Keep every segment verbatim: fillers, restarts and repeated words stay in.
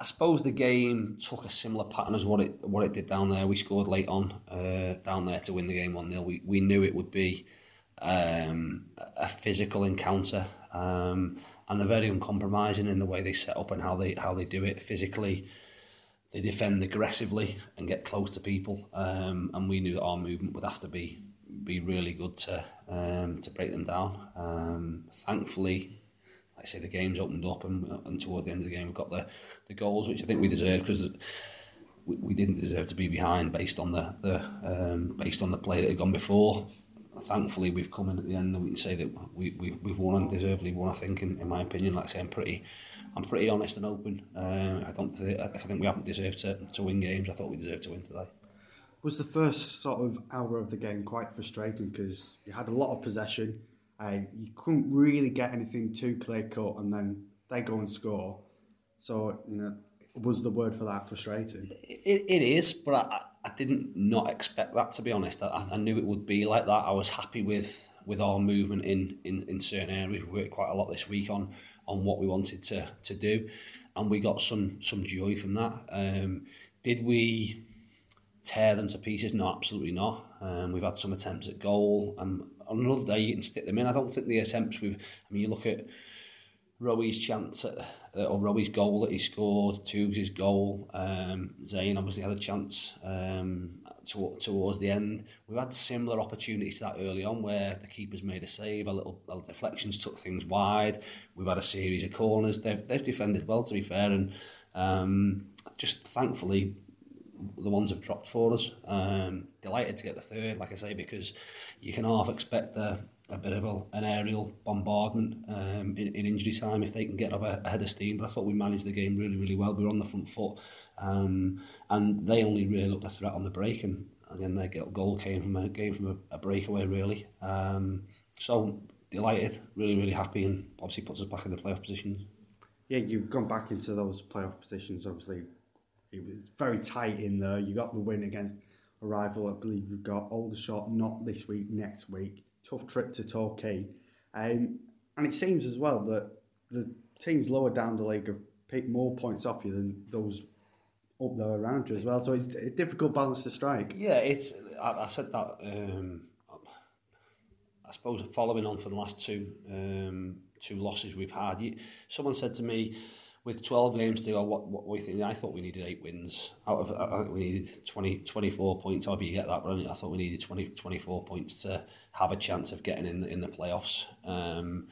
suppose the game took a similar pattern as what it what it did down there. We scored late on uh, down there to win the game one nil. We we knew it would be um, a physical encounter, um, and they're very uncompromising in the way they set up and how they how they do it physically. They defend aggressively and get close to people, um, and we knew that our movement would have to be be really good to um, to break them down. Um, thankfully, like I say, the game's opened up, and, and towards the end of the game, we've got the, the goals, which I think we deserved, because we, we didn't deserve to be behind based on the, the um, based on the play that had gone before. Thankfully, we've come in at the end, and we can say that we, we we've won and deservedly won. I think, in, in my opinion, like I say, I'm pretty, I'm pretty honest and open. Um, I don't, th- I think we haven't deserved to, to win games. I thought we deserved to win today. Was the first sort of hour of the game quite frustrating because you had a lot of possession, and you couldn't really get anything too clear cut, and then they go and score. So, you know, was the word for that frustrating? It, it is, but I, I didn't not expect that, to be honest. I, I knew it would be like that. I was happy with, with our movement in, in, in certain areas. We worked quite a lot this week on on what we wanted to, to do, and we got some some joy from that. Um, did we tear them to pieces? No, absolutely not. Um, we've had some attempts at goal, and on another day you can stick them in. I don't think the attempts we've... I mean, you look at Rowe's chance at, or Rowe's goal that he scored, Toogs' goal, um, Zayn obviously had a chance um, to, towards the end. We've had similar opportunities to that early on where the keeper's made a save, a little, a little deflections took things wide. We've had a series of corners. They've, they've defended well, to be fair, and um, just thankfully the ones have dropped for us. Um, delighted to get the third, like I say, because you can half expect a, a bit of a, an aerial bombardment um, in, in injury time if they can get up ahead of steam. But I thought we managed the game really, really well. We were on the front foot, um, and they only really looked a threat on the break. And again, their goal came from a game from a, a breakaway, really. Um, so delighted, really, really happy, and obviously puts us back in the playoff positions. Yeah, you've gone back into those playoff positions, obviously. It was very tight in there. You got the win against a rival. I believe you've got Aldershot not this week, next week. Tough trip to Torquay. Um, and it seems as well that the teams lower down the league have picked more points off you than those up there around you as well. So it's a difficult balance to strike. Yeah, it's. I, I said that. Um, I suppose following on from the last two um, two losses we've had, you, someone said to me, with twelve games to go, what what we think? I thought we needed eight wins. Out of, I think we needed twenty, twenty-four points. However you get that, but I thought we needed twenty, twenty-four points to have a chance of getting in in the playoffs. Um,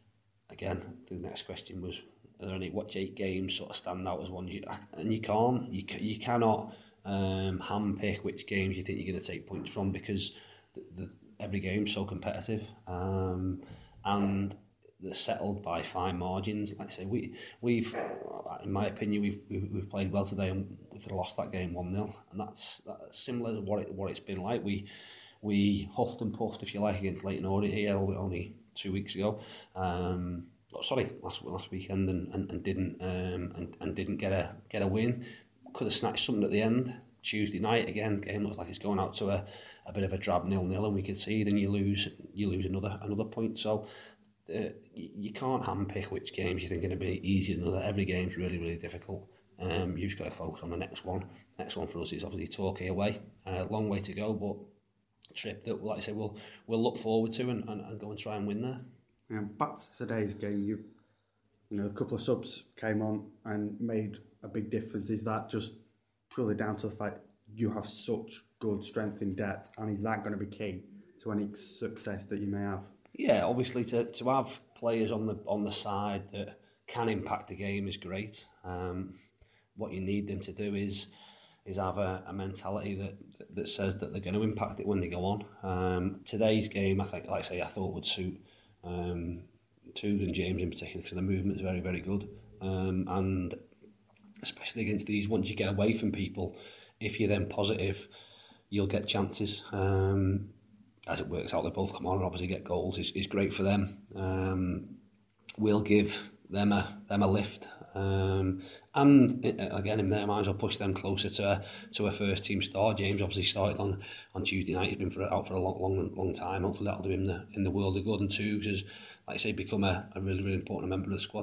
again, the next question was, are there any what eight games sort of stand out as ones? You, and you can't, you you cannot um, handpick which games you think you're going to take points from, because the, the, every game's so competitive, um, and they're settled by fine margins. Like I say, we, we've, in my opinion, we've we've played well today, and we could have lost that game one nil, and that's, that's similar to what it what it's been like. We we huffed and puffed, if you like, against Leyton Orient here only two weeks ago. Um, oh, sorry, last last weekend, and, and, and didn't um, and, and didn't get a get a win. Could have snatched something at the end. Tuesday night again, game looks like it's going out to a, a bit of a drab nil nil, and we could see then you lose you lose another another point. So. Uh, you can't handpick which games you think are going to be easier than other. Every game's really, really difficult. Um, you've just got to focus on the next one. Next one for us is obviously Torquay away. A uh, long way to go, but a trip that, like I say, we'll we'll look forward to and, and, and go and try and win there. And back to today's game, you you know a couple of subs came on and made a big difference. Is that just purely down to the fact you have such good strength in depth, and is that going to be key to any success that you may have? Yeah, obviously to, to have players on the on the side that can impact the game is great. Um, what you need them to do is is have a, a mentality that that says that they're going to impact it when they go on. Um, today's game, I think, like I say, I thought would suit um, Toogs and James in particular, because the movement's very, very good. Um, and especially against these, once you get away from people, if you're then positive, you'll get chances. Um, as it works out, they both come on and obviously get goals. Is is great for them. Um, we'll give them a them a lift, um, and again in their minds, I'll push them closer to to a first team star. James obviously started on, on Tuesday night. He's been for out for a long long long time. Hopefully that'll do him in the in the world of good. And Toogs has, like I say, become a, a really really important member of the squad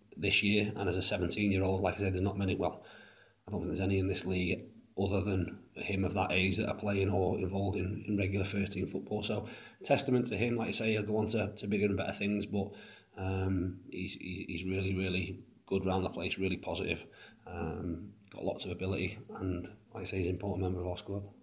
this year, and as a seventeen year old, like I said, there's not many, well, I don't think there's any in this league other than him of that age that are playing or involved in, in regular first team football. So testament to him. Like I say, he'll go on to, to bigger and better things, but um, he's, he's really, really good round the place, really positive, um, got lots of ability, and like I say, he's an important member of our squad.